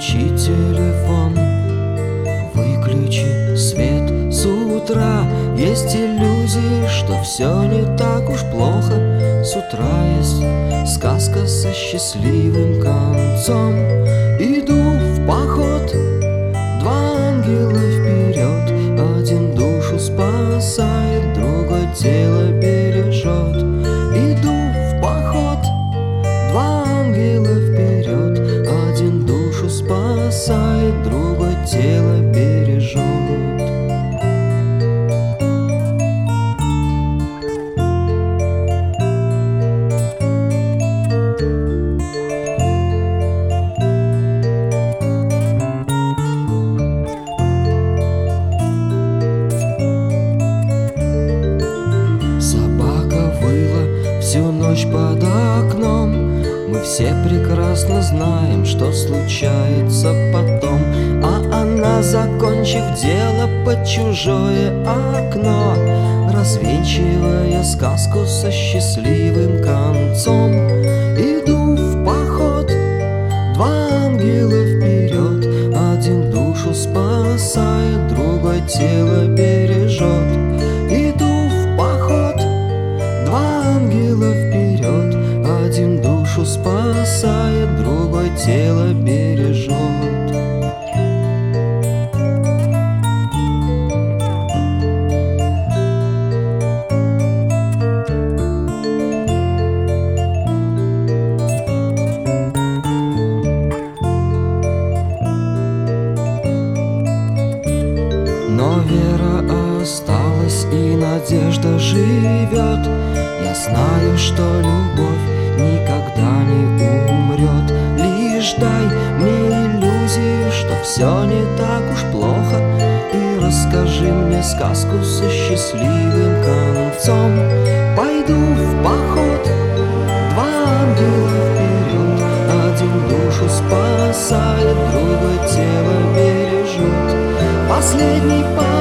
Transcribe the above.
Отключи телефон, выключи свет с утра. Есть иллюзии, что все не так уж плохо. С утра есть сказка со счастливым концом. Иду в поход, два ангела вперед. Один душу спасает, другой тело бережет. Иду в поход, два ангела вперед. Один душу спасает, другой тело бережет. Всю ночь под окном. Мы все прекрасно знаем, что случается потом. А она, закончив дело под чужое окно, развенчивая сказку со счастливым концом. Иду в поход, два ангела вперед. Один душу спасает, другой тело бережет. Иду в поход, два ангела вперед. Один душу спасает, другой тело бережет. Но вера осталась и надежда живет. Я знаю, что любовь никогда не умрет. Лишь дай мне иллюзию, что все не так уж плохо, и расскажи мне сказку со счастливым концом. Пойду в поход, два ангела вперед. Один душу спасает, другой тело бережет. Последний